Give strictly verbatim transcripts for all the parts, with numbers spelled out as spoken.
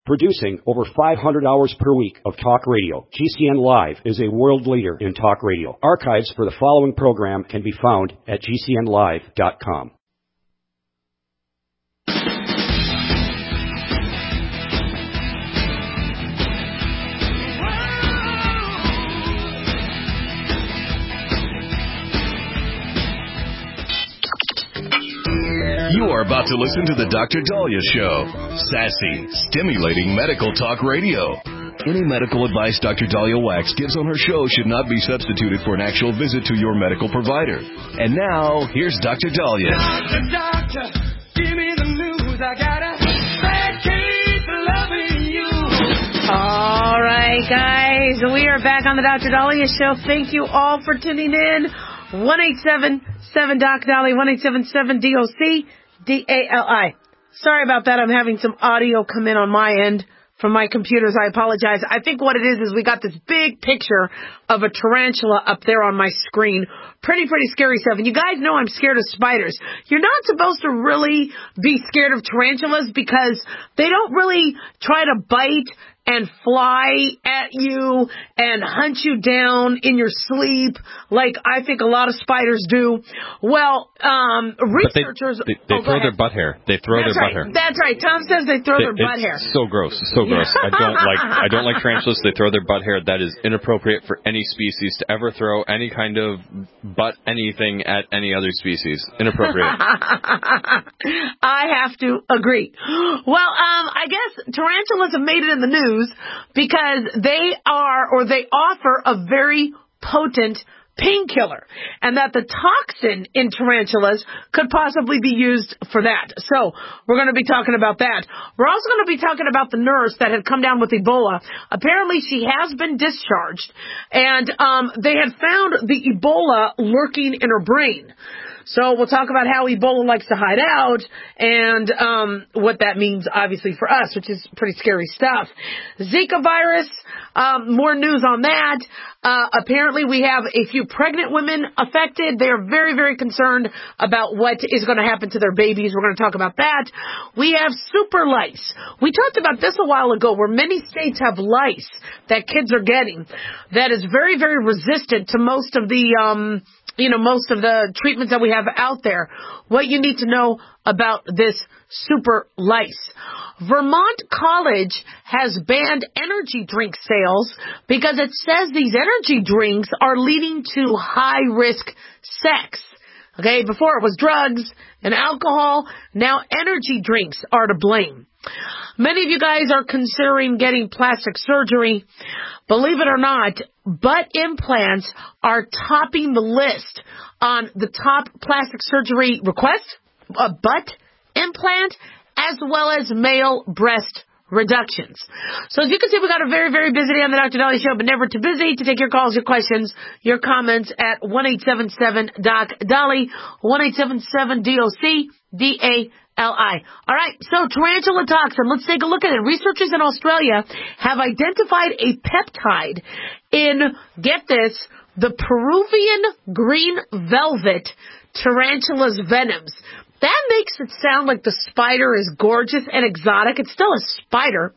Producing over five hundred hours per week of talk radio, G C N Live is a world leader in talk radio. Archives for the following program can be found at G C N live dot com. You are about to listen to The Doctor Dahlia Show. Sassy, stimulating medical talk radio. Any medical advice Doctor Dahlia Wax gives on her show should not be substituted for an actual visit to your medical provider. And now, here's Doctor Dahlia. Doctor, doctor, give me the news. I got a bad case of loving you. All right, guys. We are back on The Doctor Dahlia Show. Thank you all for tuning in. one eight seven seven Doc Dahlia, one eight seven seven D O C D A L I. Sorry about that. I'm having some audio come in on my end from my computers. I apologize. I think what it is is we got this big picture of a tarantula up there on my screen. Pretty, pretty scary stuff. And you guys know I'm scared of spiders. You're not supposed to really be scared of tarantulas because they don't really try to bite and fly at you and hunt you down in your sleep like I think a lot of spiders do. Well, um, researchers... But they, they, they oh, throw their butt hair. They throw That's their right. butt hair. That's right. Tom says they throw they, their butt hair. So gross. So gross. I don't like I don't like tarantulas. They throw their butt hair. That is inappropriate for any species to ever throw any kind of butt anything at any other species. Inappropriate. I have to agree. Well, um, I guess tarantulas have made it in the news because they are, or they offer a very potent painkiller, and that the toxin in tarantulas could possibly be used for that. So we're going to be talking about that. We're also going to be talking about the nurse that had come down with Ebola. Apparently she has been discharged, and um, they had found the Ebola lurking in her brain. So we'll talk about how Ebola likes to hide out and um, what that means, obviously, for us, which is pretty scary stuff. Zika virus, um, more news on that. Uh, apparently, we have a few pregnant women affected. They are very, very concerned about what is going to happen to their babies. We're going to talk about that. We have super lice. We talked about this a while ago, where many states have lice that kids are getting that is very, very resistant to most of the... Um, you know, most of the treatments that we have out there. What you need to know about this super lice. Vermont College has banned energy drink sales because it says these energy drinks are leading to high-risk sex. Okay, before it was drugs and alcohol. Now energy drinks are to blame. Many of you guys are considering getting plastic surgery. Believe it or not, butt implants are topping the list on the top plastic surgery requests. A butt implant as well as male breast reductions. So as you can see, we got a very, very busy day on the Doctor Dahlia Show, but never too busy to take your calls, your questions, your comments at one eight seven seven Doc Dahlia, one eight seven seven D O C D A L I. All right, so tarantula toxin. Let's take a look at it. Researchers in Australia have identified a peptide in, get this, the Peruvian green velvet tarantula's venoms. That makes it sound like the spider is gorgeous and exotic. It's still a spider.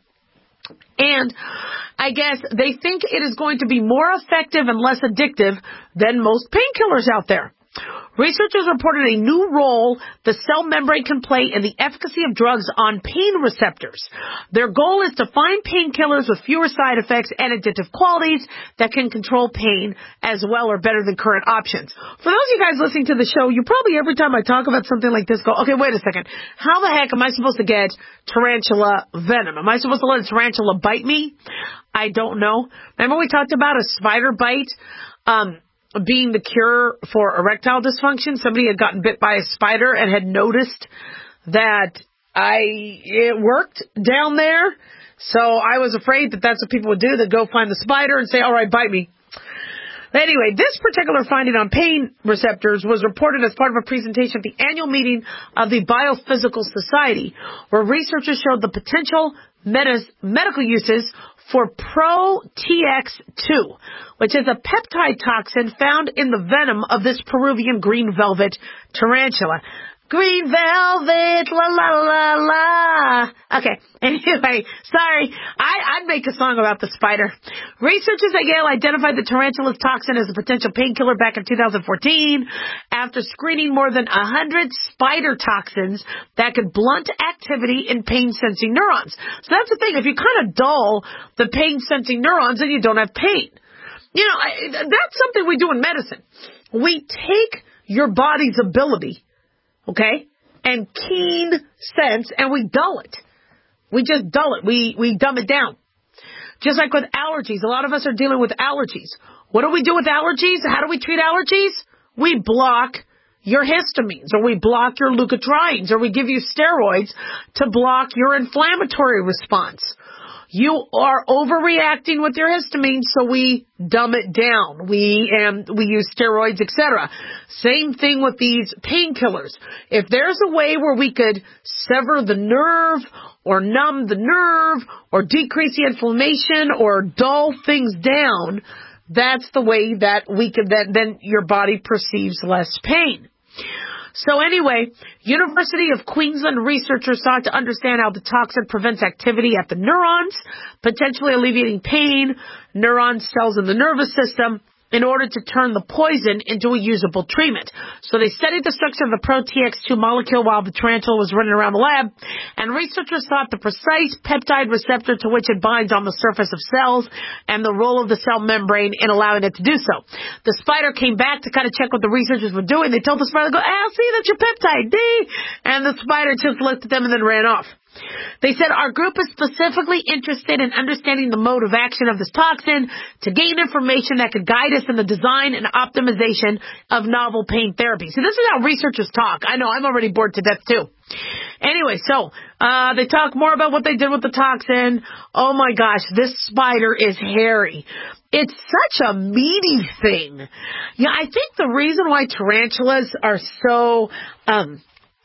And I guess they think it is going to be more effective and less addictive than most painkillers out there. Researchers reported a new role the cell membrane can play in the efficacy of drugs on pain receptors. Their goal is to find painkillers with fewer side effects and addictive qualities that can control pain as well or better than current options. For those of you guys listening to the show, you probably every time I talk about something like this go, okay, wait a second. How the heck am I supposed to get tarantula venom? Am I supposed to let a tarantula bite me? I don't know. Remember we talked about a spider bite? Um... being the cure for erectile dysfunction. Somebody had gotten bit by a spider and had noticed that I it worked down there. So I was afraid that that's what people would do. They'd go find the spider and say, all right, bite me. Anyway, this particular finding on pain receptors was reported as part of a presentation at the annual meeting of the Biophysical Society, where researchers showed the potential medis- medical uses for Pro T X two, which is a peptide toxin found in the venom of this Peruvian green velvet tarantula. green velvet, la la la la. Okay, anyway, sorry. I, I'd make a song about the spider. Researchers at Yale identified the tarantula's toxin as a potential painkiller back in two thousand fourteen after screening more than one hundred spider toxins that could blunt activity in pain-sensing neurons. So that's the thing. If you kind of dull the pain-sensing neurons, then you don't have pain. You know, I, that's something we do in medicine. We take your body's ability, okay, and keen sense, and we dull it. We just dull it. We, we dumb it down. Just like with allergies. A lot of us are dealing with allergies. What do we do with allergies? How do we treat allergies? We block your histamines, or we block your leukotrienes, or we give you steroids to block your inflammatory response. You are overreacting with your histamine, so we dumb it down. We um, we use steroids, et cetera. Same thing with these painkillers. If there's a way where we could sever the nerve or numb the nerve or decrease the inflammation or dull things down, that's the way that we could, that then your body perceives less pain. So anyway, University of Queensland researchers sought to understand how the toxin prevents activity at the neurons, potentially alleviating pain, neuron cells in the nervous system, in order to turn the poison into a usable treatment. So they studied the structure of the Pro T X two molecule while the tarantula was running around the lab, and researchers thought the precise peptide receptor to which it binds on the surface of cells and the role of the cell membrane in allowing it to do so. The spider came back to kind of check what the researchers were doing. They told the spider, go, ah, see, that's your peptide, D. And the spider just looked at them and then ran off. They said, our group is specifically interested in understanding the mode of action of this toxin to gain information that could guide us in the design and optimization of novel pain therapy. So this is how researchers talk. I know, I'm already bored to death too. Anyway, so uh they talk more about what they did with the toxin. Oh my gosh, this spider is hairy. It's such a meaty thing. Yeah, I think the reason why tarantulas are so um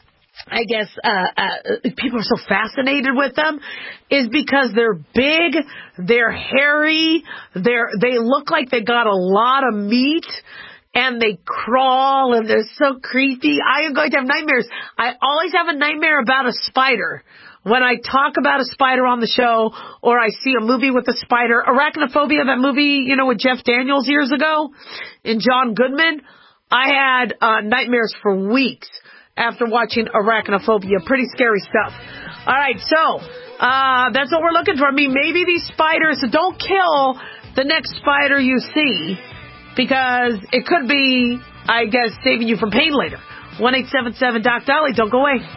I guess uh, uh people are so fascinated with them is because they're big, they're hairy, they're they look like they got a lot of meat, and they crawl, and they're so creepy. I am going to have nightmares. I always have a nightmare about a spider. When I talk about a spider on the show, or I see a movie with a spider, Arachnophobia, that movie, you know, with Jeff Daniels years ago, and John Goodman, I had uh, nightmares for weeks after watching Arachnophobia. Pretty scary stuff. All right, so uh that's what we're looking for. I mean, maybe these spiders, don't kill the next spider you see, because it could be, I guess, saving you from pain later. one eight seven seven Doc Dolly. Don't go away.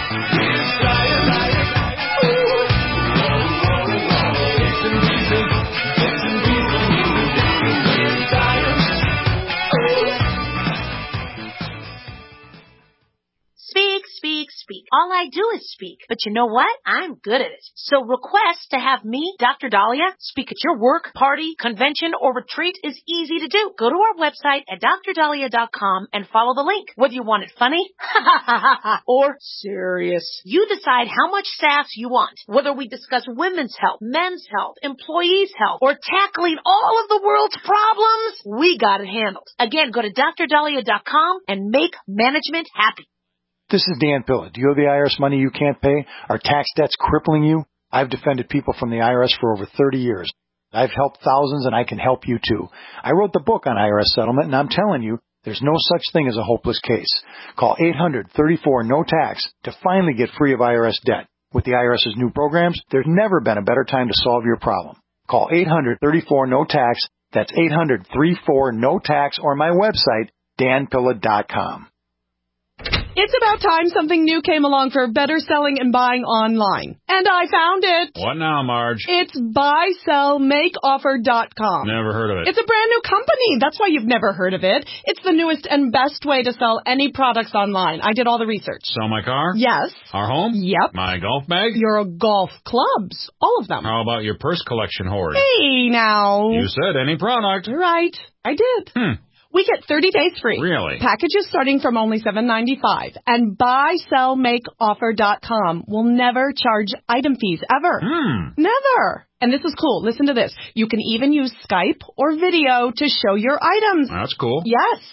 Speak, speak, speak. All I do is speak. But you know what? I'm good at it. So request to have me, Doctor Dahlia, speak at your work, party, convention, or retreat is easy to do. Go to our website at dr dahlia dot com and follow the link. Whether you want it funny or serious, you decide how much sass you want. Whether we discuss women's health, men's health, employees' health, or tackling all of the world's problems, we got it handled. Again, go to dr dahlia dot com and make management happy. This is Dan Pilla. Do you owe the I R S money you can't pay? Are tax debts crippling you? I've defended people from the I R S for over thirty years. I've helped thousands, and I can help you too. I wrote the book on I R S settlement, and I'm telling you, there's no such thing as a hopeless case. Call eight hundred thirty-four no tax to finally get free of I R S debt. With the IRS's new programs, there's never been a better time to solve your problem. Call eight hundred thirty-four no tax. That's eight hundred thirty-four no tax, or my website, dan pilla dot com. It's about time something new came along for better selling and buying online. And I found it. What now, Marge? It's buy sell make offer dot com. Never heard of it. It's a brand new company. That's why you've never heard of it. It's the newest and best way to sell any products online. I did all the research. Sell my car? Yes. Our home? Yep. My golf bag? Your golf clubs. All of them. How about your purse collection hoard? Hey, now. You said any product. Right. I did. Hmm. We get thirty days free. Really? Packages starting from only seven ninety-five. And buy sell make offer dot com will never charge item fees, ever. Hmm. Never. And this is cool. Listen to this. You can even use Skype or video to show your items. That's cool. Yes.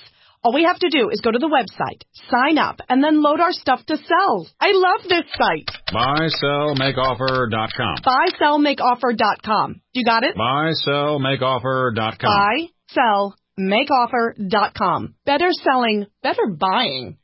All we have to do is go to the website, sign up, and then load our stuff to sell. I love this site. buy sell make offer dot com. buy sell make offer dot com. You got it? buy sell make offer dot com. buy sell make offer dot com. Better selling, better buying.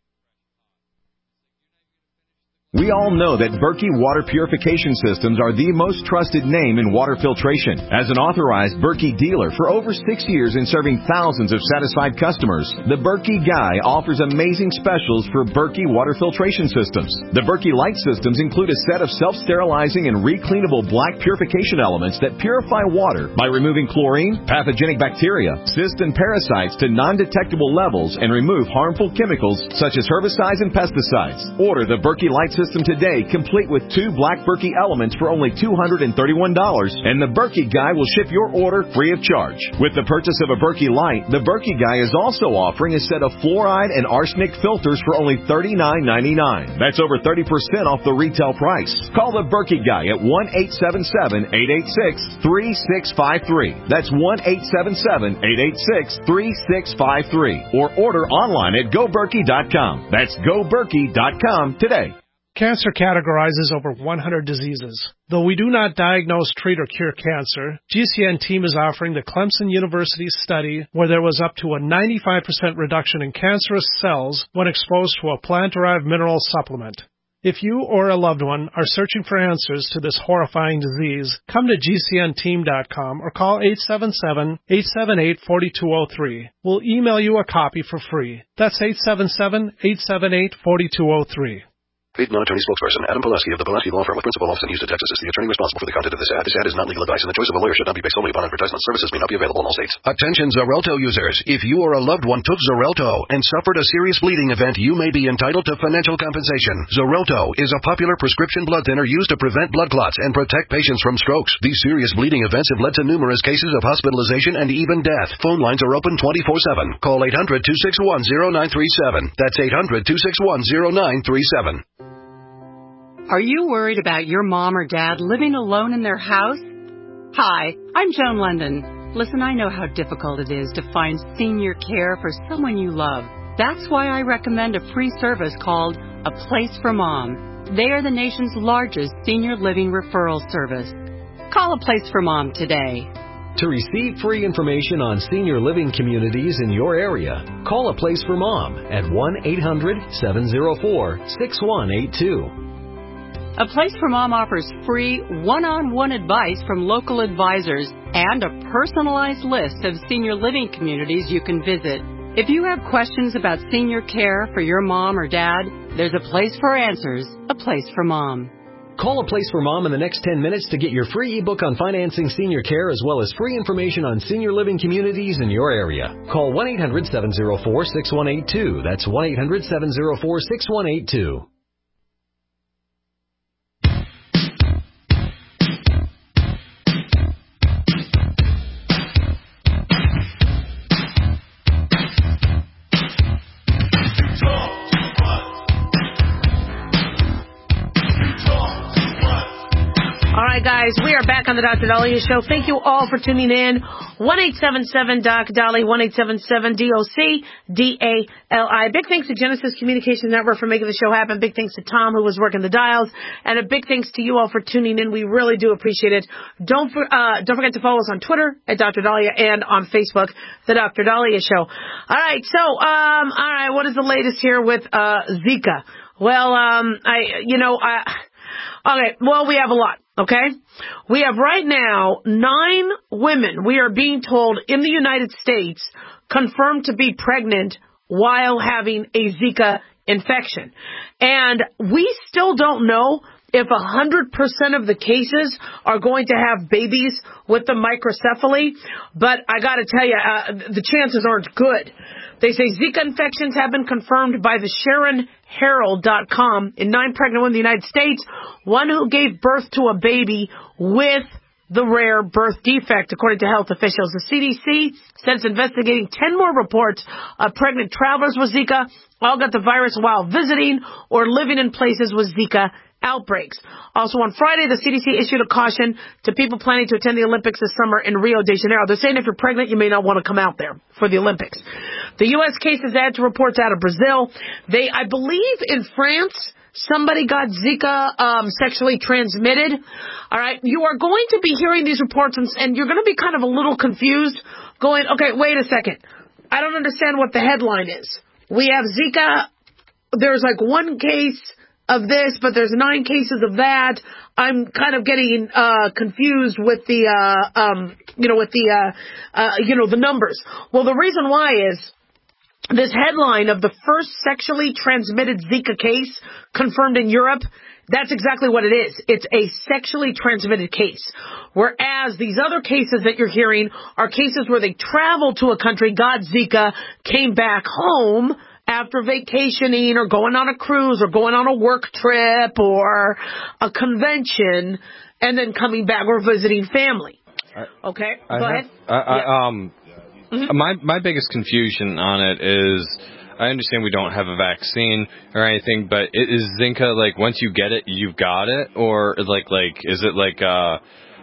We all know that Berkey Water Purification Systems are the most trusted name in water filtration. As an authorized Berkey dealer for over six years and serving thousands of satisfied customers, the Berkey Guy offers amazing specials for Berkey Water Filtration Systems. The Berkey Light Systems include a set of self-sterilizing and recleanable black purification elements that purify water by removing chlorine, pathogenic bacteria, cysts, and parasites to non-detectable levels and remove harmful chemicals such as herbicides and pesticides. Order the Berkey Light System today, complete with two black Berkey elements for only two hundred thirty-one dollars, and the Berkey Guy will ship your order free of charge. With the purchase of a Berkey Light, the Berkey Guy is also offering a set of fluoride and arsenic filters for only thirty-nine ninety-nine. That's over thirty percent off the retail price. Call the Berkey Guy at one eight seven seven, eight eight six, three six five three. That's one eight seven seven, eight eight six, three six five three. Or order online at go berkey dot com. That's go berkey dot com today. Cancer categorizes over one hundred diseases. Though we do not diagnose, treat, or cure cancer, G C N team is offering the Clemson University study where there was up to a ninety-five percent reduction in cancerous cells when exposed to a plant-derived mineral supplement. If you or a loved one are searching for answers to this horrifying disease, come to G C N team dot com or call eight seven seven, eight seven eight, four two zero three. We'll email you a copy for free. That's eight seven seven, eight seven eight, four two zero three. Paid non-attorney spokesperson Adam Pulaski of the Pulaski Law Firm with principal office in Houston, Texas is the attorney responsible for the content of this ad. This ad is not legal advice, and the choice of a lawyer should not be based solely upon advertisement. Services may not be available in all states. Attention Xarelto users. If you or a loved one took Xarelto and suffered a serious bleeding event, you may be entitled to financial compensation. Xarelto is a popular prescription blood thinner used to prevent blood clots and protect patients from strokes. These serious bleeding events have led to numerous cases of hospitalization and even death. Phone lines are open twenty-four seven. Call eight hundred, two six one, zero nine three seven. That's eight hundred, two six one, zero nine three seven. Are you worried about your mom or dad living alone in their house? Hi, I'm Joan London. Listen, I know how difficult it is to find senior care for someone you love. That's why I recommend a free service called A Place for Mom. They are the nation's largest senior living referral service. Call A Place for Mom today. To receive free information on senior living communities in your area, call A Place for Mom at one eight hundred, seven zero four, six one eight two. A Place for Mom offers free one-on-one advice from local advisors and a personalized list of senior living communities you can visit. If you have questions about senior care for your mom or dad, there's a place for answers, A Place for Mom. Call A Place for Mom in the next ten minutes to get your free ebook on financing senior care as well as free information on senior living communities in your area. Call one eight hundred, seven zero four, six one eight two. That's one eight hundred, seven zero four, six one eight two. Guys, we are back on the Doctor Dahlia Show. Thank you all for tuning in. one eight seven seven, D O C, Dolly, one eight seven seven, D O C, D A L I. Big thanks to Genesis Communications Network for making the show happen. Big thanks to Tom, who was working the dials. And a big thanks to you all for tuning in. We really do appreciate it. Don't for, uh, don't forget to follow us on Twitter at Doctor Dahlia and on Facebook, The Doctor Dahlia Show. All right, so, um, all right, what is the latest here with uh Zika? Well, um, I, you know, I... Okay, well, we have a lot, okay? We have right now nine women, we are being told, in the United States, confirmed to be pregnant while having a Zika infection. And we still don't know if one hundred percent of the cases are going to have babies with the microcephaly, but I got to tell you, uh, the chances aren't good. They say Zika infections have been confirmed by the Sharon Herald dot com in nine pregnant women in the United States, one who gave birth to a baby with the rare birth defect, according to health officials. The C D C said it's investigating ten more reports of pregnant travelers with Zika, all got the virus while visiting or living in places with Zika outbreaks. Also on Friday, the C D C issued a caution to people planning to attend the Olympics this summer in Rio de Janeiro. They're saying if you're pregnant, you may not want to come out there for the Olympics. The U S cases add to reports out of Brazil. They, I believe in France, somebody got Zika um, sexually transmitted. All right. You are going to be hearing these reports, and, and you're going to be kind of a little confused, going, okay, wait a second. I don't understand what the headline is. We have Zika. There's like one case of this, but there's nine cases of that. I'm kind of getting uh confused with the, uh um you know, with the, uh, uh you know, the numbers. Well, the reason why is this headline of the first sexually transmitted Zika case confirmed in Europe, that's exactly what it is. It's a sexually transmitted case. Whereas these other cases that you're hearing are cases where they traveled to a country, got Zika, came back home after vacationing or going on a cruise or going on a work trip or a convention and then coming back or visiting family. Okay, I go have, ahead. I, I, Yeah. um, Mhm. my my biggest confusion on it is, I understand we don't have a vaccine or anything, but i- is Zika like once you get it, you've got it, or like like is it like uh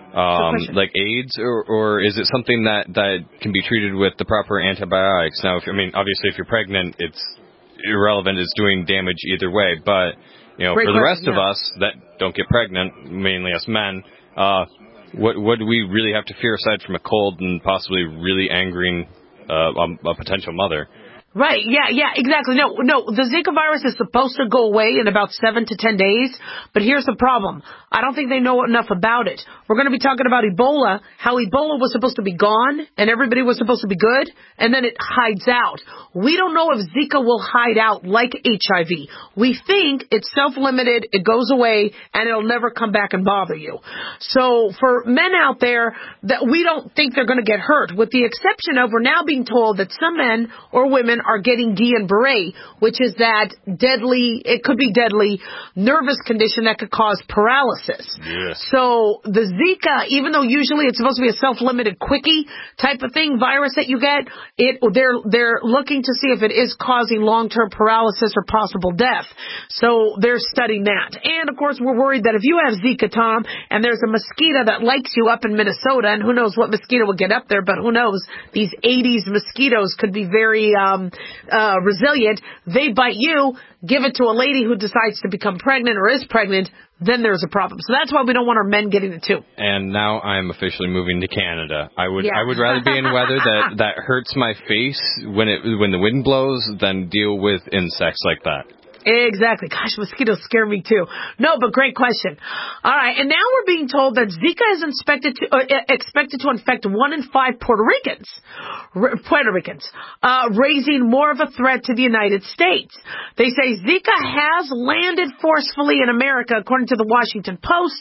um like AIDS, or or is it something that that can be treated with the proper antibiotics? Now, if, I mean, obviously, if you're pregnant, it's irrelevant. It's doing damage either way, but you know, Great for the question, rest of yeah. us that don't get pregnant, mainly us men, uh. What what do we really have to fear aside from a cold and possibly really angering uh, a, a potential mother? Right, yeah, yeah, exactly. No, no, the Zika virus is supposed to go away in about seven to ten days, but here's the problem. I don't think they know enough about it. We're going to be talking about Ebola, how Ebola was supposed to be gone, and everybody was supposed to be good, and then it hides out. We don't know if Zika will hide out like H I V. We think it's self-limited, it goes away, and it'll never come back and bother you. So for men out there, that we don't think they're going to get hurt, with the exception of we're now being told that some men or women are getting Guillain-Barré, which is that deadly, it could be deadly, nervous condition that could cause paralysis. Yes. So the Zika, even though usually it's supposed to be a self-limited quickie type of thing, virus that you get, it they're they're looking to see if it is causing long-term paralysis or possible death. So they're studying that. And of course, we're worried that if you have Zika, Tom, and there's a mosquito that likes you up in Minnesota, and who knows what mosquito will get up there, but who knows, these eighties mosquitoes could be very um uh resilient. They bite you, give it to a lady who decides to become pregnant or is pregnant, then there's a problem. So that's why we don't want our men getting it too. And now I'm officially moving to Canada. I would Yeah. I would rather be in weather that that hurts my face when it when the wind blows than deal with insects like that. Exactly. Gosh, mosquitoes scare me too. No, but great question. All right, and now we're being told that Zika is expected to uh, expected to infect one in five Puerto Ricans, R- Puerto Ricans, uh, raising more of a threat to the United States. They say Zika has landed forcefully in America, according to the Washington Post,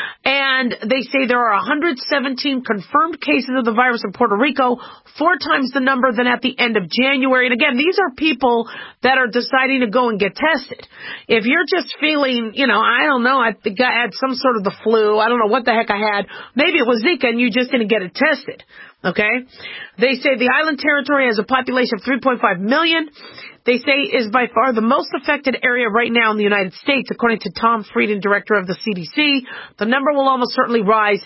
and they say there are one hundred seventeen confirmed cases of the virus in Puerto Rico, four times the number than at the end of January. And again, these are people that are deciding to go and get tested. If you're just feeling, you know, I don't know, I think I had some sort of the flu, I don't know what the heck I had, maybe it was Zika and you just didn't get it tested, okay? They say the island territory has a population of three point five million. They say is by far the most affected area right now in the United States, according to Tom Frieden, director of the C D C. The number will almost certainly rise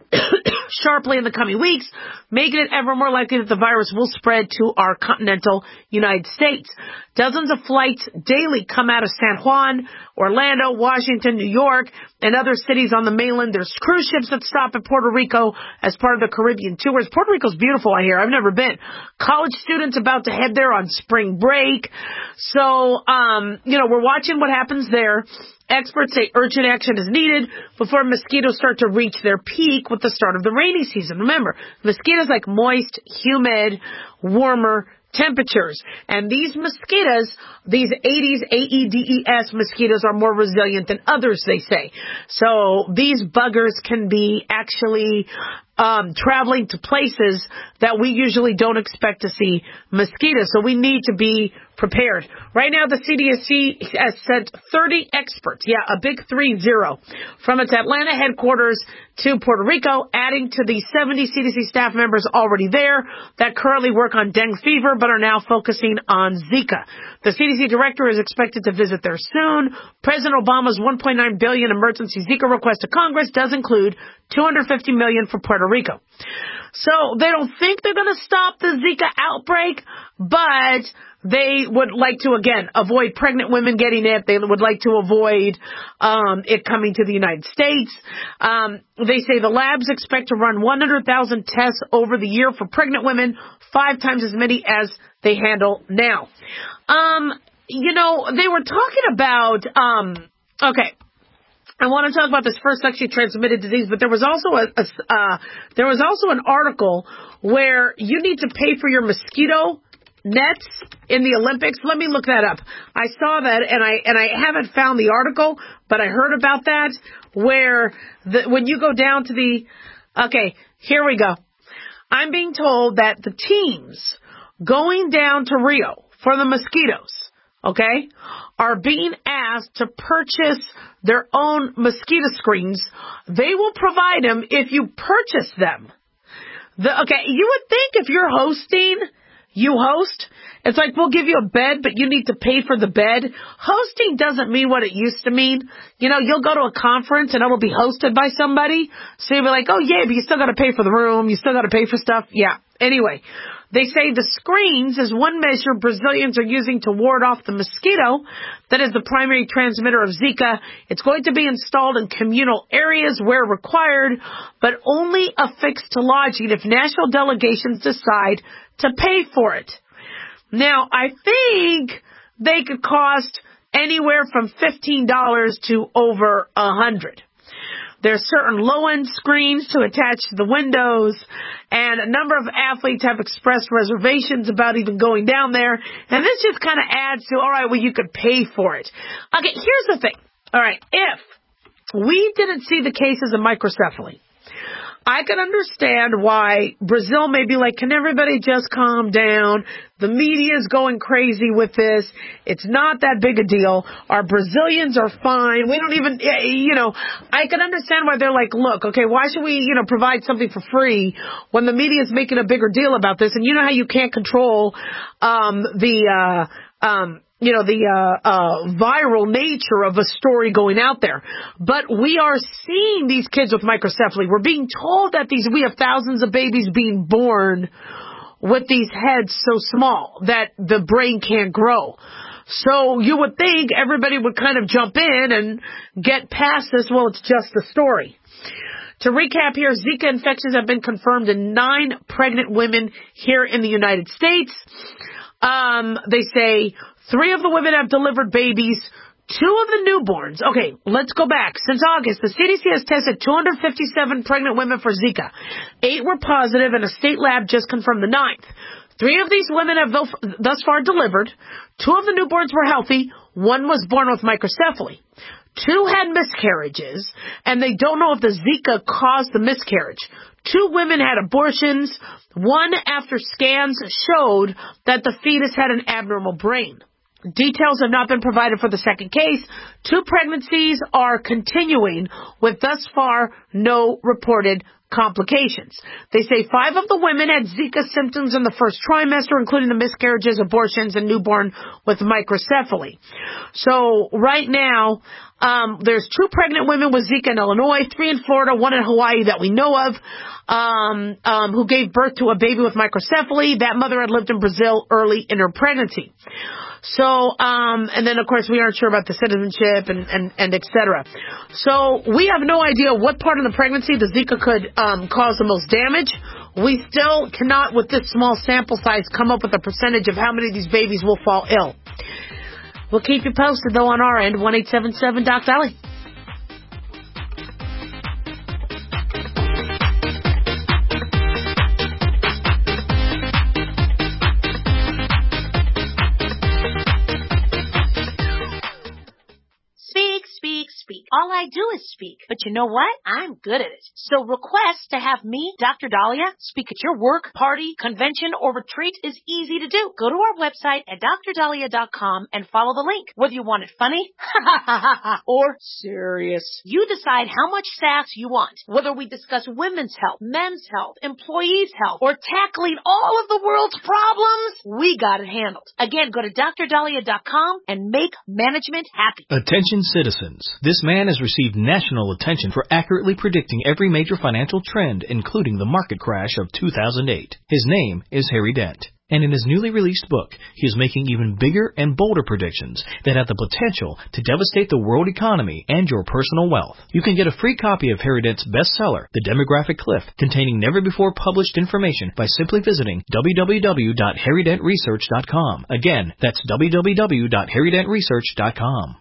sharply in the coming weeks, making it ever more likely that the virus will spread to our continental United States. Dozens of flights daily come out of San Juan, Orlando, Washington, New York, and other cities on the mainland. There's cruise ships that stop at Puerto Rico as part of the Caribbean tours. Puerto Rico's beautiful, I hear. I've never been. College students about to head there on spring break. So, um, you know, we're watching what happens there. Experts say urgent action is needed before mosquitoes start to reach their peak with the start of the rainy season. Remember, mosquitoes like moist, humid, warmer temperatures. And these mosquitoes, these Aedes aedes mosquitoes are more resilient than others, they say. So these buggers can be actually um, traveling to places that we usually don't expect to see mosquitoes. So we need to be prepared. Right now, the C D C has sent thirty experts, yeah, a big three zero, from its Atlanta headquarters to Puerto Rico, adding to the seventy C D C staff members already there that currently work on dengue fever but are now focusing on Zika. The C D C director is expected to visit there soon. President Obama's one point nine billion dollars emergency Zika request to Congress does include two hundred fifty million dollars for Puerto Rico. So they don't think they're going to stop the Zika outbreak, but they would like to, again, avoid pregnant women getting it. They would like to avoid um, it coming to the United States. Um, they say the labs expect to run one hundred thousand tests over the year for pregnant women, five times as many as they handle now. Um, you know, they were talking about, um, okay, I want to talk about this first sexually transmitted disease, but there was also a, a uh, there was also an article where you need to pay for your mosquito nets in the Olympics. Let me look that up. I saw that, and I and I haven't found the article, but I heard about that, where the, when you go down to the, okay, here we go. I'm being told that the teams going down to Rio for the mosquitoes, okay, are being asked to purchase their own mosquito screens. They will provide them if you purchase them. The, okay, you would think if you're hosting, you host, it's like, we'll give you a bed, but you need to pay for the bed. Hosting doesn't mean what it used to mean. You know, you'll go to a conference and it'll be hosted by somebody. So you'll be like, oh yeah, but you still got to pay for the room. You still got to pay for stuff. Yeah. Anyway, they say the screens is one measure Brazilians are using to ward off the mosquito that is the primary transmitter of Zika. It's going to be installed in communal areas where required, but only affixed to lodging if national delegations decide to pay for it. Now, I think they could cost anywhere from fifteen dollars to over one hundred dollars. There's certain low-end screens to attach to the windows, and a number of athletes have expressed reservations about even going down there. And this just kind of adds to, all right, well, you could pay for it. Okay, here's the thing. All right, if we didn't see the cases of microcephaly, I can understand why Brazil may be like, can everybody just calm down? The media is going crazy with this. It's not that big a deal. Our Brazilians are fine. We don't even, you know, I can understand why they're like, look, okay, why should we, you know, provide something for free when the media is making a bigger deal about this? And you know how you can't control um the, uh um you know, the uh, uh, viral nature of a story going out there. But we are seeing these kids with microcephaly. We're being told that these, we have thousands of babies being born with these heads so small that the brain can't grow. So you would think everybody would kind of jump in and get past this. Well, it's just a story. To recap here, Zika infections have been confirmed in nine pregnant women here in the United States. Um, they say three of the women have delivered babies, two of the newborns. Okay, let's go back. Since August, the C D C has tested two hundred fifty-seven pregnant women for Zika. Eight were positive, and a state lab just confirmed the ninth. Three of these women have thus far delivered. Two of the newborns were healthy. One was born with microcephaly. Two had miscarriages, and they don't know if the Zika caused the miscarriage. Two women had abortions. One, after scans, showed that the fetus had an abnormal brain. Details have not been provided for the second case. Two pregnancies are continuing with thus far no reported complications. They say five of the women had Zika symptoms in the first trimester, including the miscarriages, abortions, and newborn with microcephaly. So right now, um, there's two pregnant women with Zika in Illinois, three in Florida, one in Hawaii that we know of, um, um, who gave birth to a baby with microcephaly. That mother had lived in Brazil early in her pregnancy. So, um, and then of course we aren't sure about the citizenship and, and, and et cetera. So we have no idea what part of the pregnancy the Zika could, um, cause the most damage. We still cannot, with this small sample size, come up with a percentage of how many of these babies will fall ill. We'll keep you posted though on our end, one eight seven seven Doc Dolly. All I do is speak. But you know what? I'm good at it. So request to have me, Doctor Dahlia, speak at your work, party, convention, or retreat is easy to do. Go to our website at dr dahlia dot com and follow the link. Whether you want it funny or serious, you decide how much sass you want. Whether we discuss women's health, men's health, employees' health, or tackling all of the world's problems, we got it handled. Again, go to dr dahlia dot com and make management happy. Attention citizens. This man has received national attention for accurately predicting every major financial trend, including the market crash of two thousand eight. His name is Harry Dent. And in his newly released book, he is making even bigger and bolder predictions that have the potential to devastate the world economy and your personal wealth. You can get a free copy of Harry Dent's bestseller, The Demographic Cliff, containing never-before-published information by simply visiting w w w dot harry dent research dot com. Again, that's w w w dot harry dent research dot com.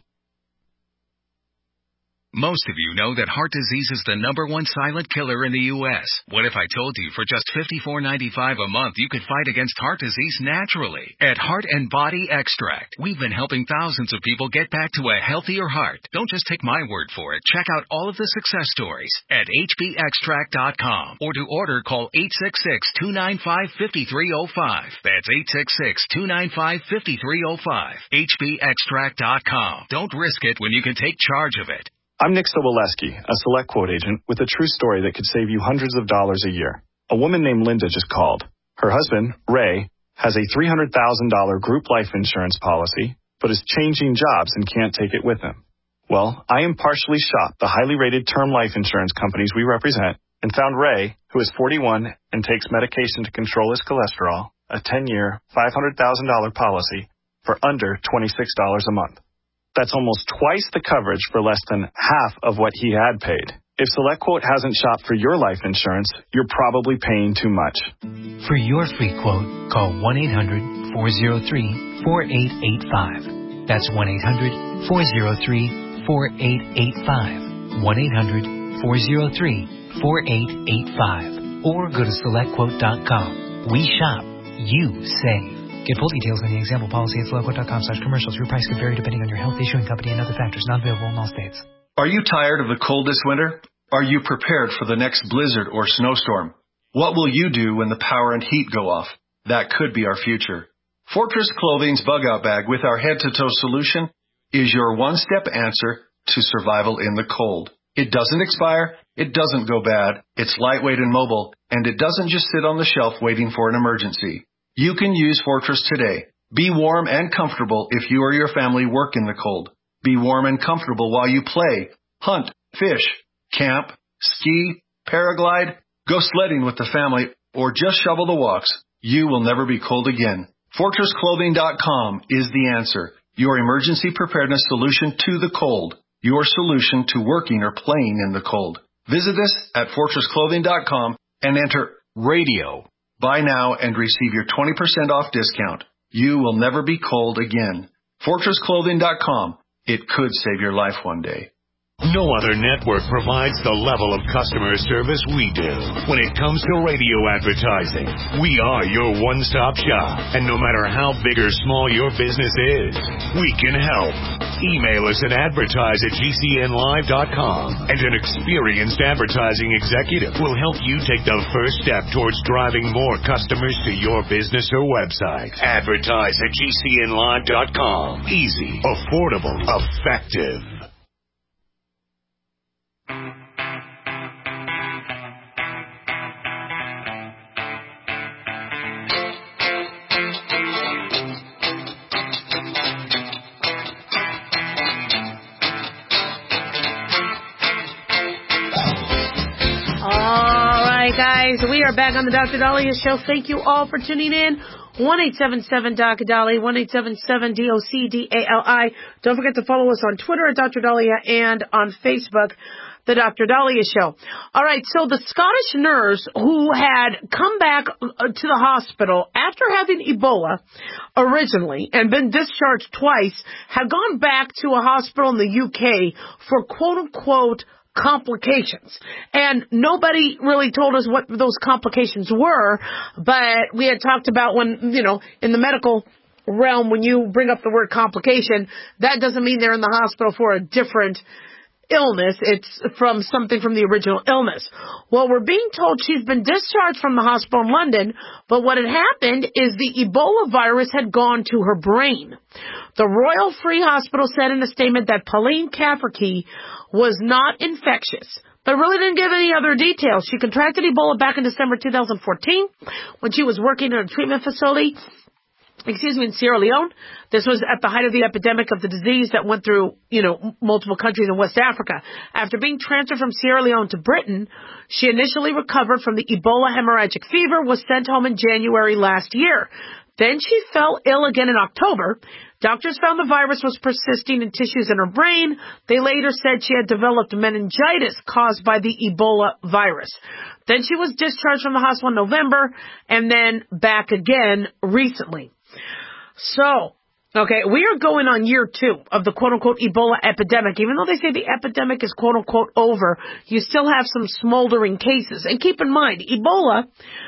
Most of you know that heart disease is the number one silent killer in the U S What if I told you for just fifty-four ninety-five a month you could fight against heart disease naturally? At Heart and Body Extract, we've been helping thousands of people get back to a healthier heart. Don't just take my word for it. Check out all of the success stories at h b extract dot com, or to order, call eight six six, two nine five, five three zero five. That's eight six six, two nine five, five three zero five. h b extract dot com. Don't risk it when you can take charge of it. I'm Nick Soboleski, a Select Quote agent with a true story that could save you hundreds of dollars a year. A woman named Linda just called. Her husband, Ray, has a three hundred thousand dollars group life insurance policy, but is changing jobs and can't take it with him. Well, I impartially shopped the highly rated term life insurance companies we represent and found Ray, who is forty-one and takes medication to control his cholesterol, a ten-year, five hundred thousand dollars policy for under twenty-six dollars a month. That's almost twice the coverage for less than half of what he had paid. If SelectQuote hasn't shopped for your life insurance, you're probably paying too much. For your free quote, call one eight hundred, four oh three, four eight eight five. That's one eight hundred, four oh three, four eight eight five. one eight hundred, four oh three, four eight eight five. Or go to select quote dot com. We shop. You save. Get full details on the example policy at select quote dot com slash commercials. Your price could vary depending on your health, issuing company, and other factors. Not available in all states. Are you tired of the cold this winter? Are you prepared for the next blizzard or snowstorm? What will you do when the power and heat go off? That could be our future. Fortress Clothing's Bug Out Bag with our head-to-toe solution is your one-step answer to survival in the cold. It doesn't expire, it doesn't go bad, it's lightweight and mobile, and it doesn't just sit on the shelf waiting for an emergency. You can use Fortress today. Be warm and comfortable if you or your family work in the cold. Be warm and comfortable while you play, hunt, fish, camp, ski, paraglide, go sledding with the family, or just shovel the walks. You will never be cold again. Fortress Clothing dot com is the answer. Your emergency preparedness solution to the cold. Your solution to working or playing in the cold. Visit us at Fortress Clothing dot com and enter radio. Buy now and receive your twenty percent off discount. You will never be cold again. Fortress Clothing dot com. It could save your life one day. No other network provides the level of customer service we do. When it comes to radio advertising, we are your one-stop shop. And no matter how big or small your business is, we can help. Email us at advertise at g c n live dot com, and an experienced advertising executive will help you take the first step towards driving more customers to your business or website. Advertise at g c n live dot com. Easy, affordable, effective. Guys, we are back on the Doctor Dahlia Show. Thank you all for tuning in. one eight seven seven D O C Dali, one eight seven seven D O C D A L I. Don't forget to follow us on Twitter at Doctor Dahlia and on Facebook, the Doctor Dahlia Show. All right, so the Scottish nurse who had come back to the hospital after having Ebola originally and been discharged twice had gone back to a hospital in the U K for quote-unquote complications. And nobody really told us what those complications were, but we had talked about when, you know, in the medical realm, when you bring up the word complication, that doesn't mean they're in the hospital for a different illness. It's from something from the original illness. Well, we're being told she's been discharged from the hospital in London, but what had happened is the Ebola virus had gone to her brain. The Royal Free Hospital said in a statement that Pauline Cafferkey was not infectious, but really didn't give any other details. She contracted Ebola back in December two thousand fourteen when she was working in a treatment facility excuse me, in Sierra Leone. This was at the height of the epidemic of the disease that went through, you know, multiple countries in West Africa. After being transferred from Sierra Leone to Britain, she initially recovered from the Ebola hemorrhagic fever, was sent home in January last year. Then she fell ill again in October. Doctors found the virus was persisting in tissues in her brain. They later said she had developed meningitis caused by the Ebola virus. Then she was discharged from the hospital in November and then back again recently. So, okay, we are going on year two of the quote-unquote Ebola epidemic. Even though they say the epidemic is quote-unquote over, you still have some smoldering cases. And keep in mind, Ebola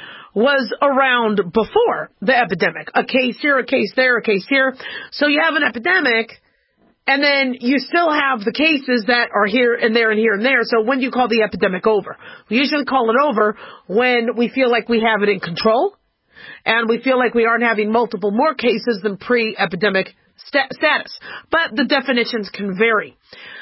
was around before the epidemic. A case here, a case there, a case here. So you have an epidemic, and then you still have the cases that are here and there and here and there. So when do you call the epidemic over? We usually call it over when we feel like we have it in control, and we feel like we aren't having multiple more cases than pre-epidemic st- status. But the definitions can vary.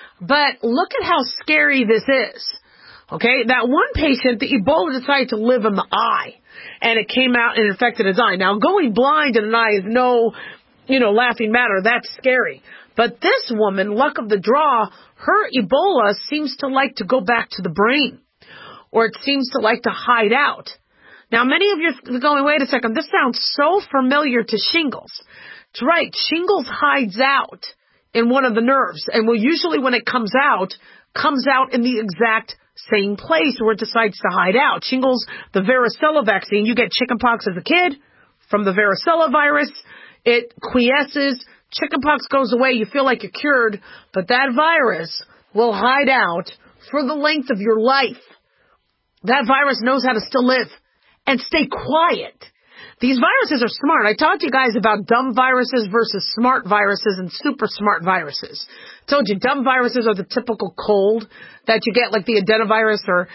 But look at how scary this is. Okay, that one patient, the Ebola decided to live in the eye, and it came out and infected his eye. Now, going blind in an eye is no, you know, laughing matter. That's scary. But this woman, luck of the draw, her Ebola seems to like to go back to the brain, or it seems to like to hide out. Now, many of you are going, wait a second, this sounds so familiar to shingles. It's right, shingles hides out in one of the nerves, and well, usually when it comes out, comes out in the exact same place where it decides to hide out. Shingles, the varicella vaccine, you get chickenpox as a kid from the varicella virus. It quiesces, chickenpox goes away, you feel like you're cured, but that virus will hide out for the length of your life. That virus knows how to still live and stay quiet. These viruses are smart. I talked to you guys about dumb viruses versus smart viruses and super smart viruses. I told you dumb viruses are the typical cold that you get, like the adenovirus or,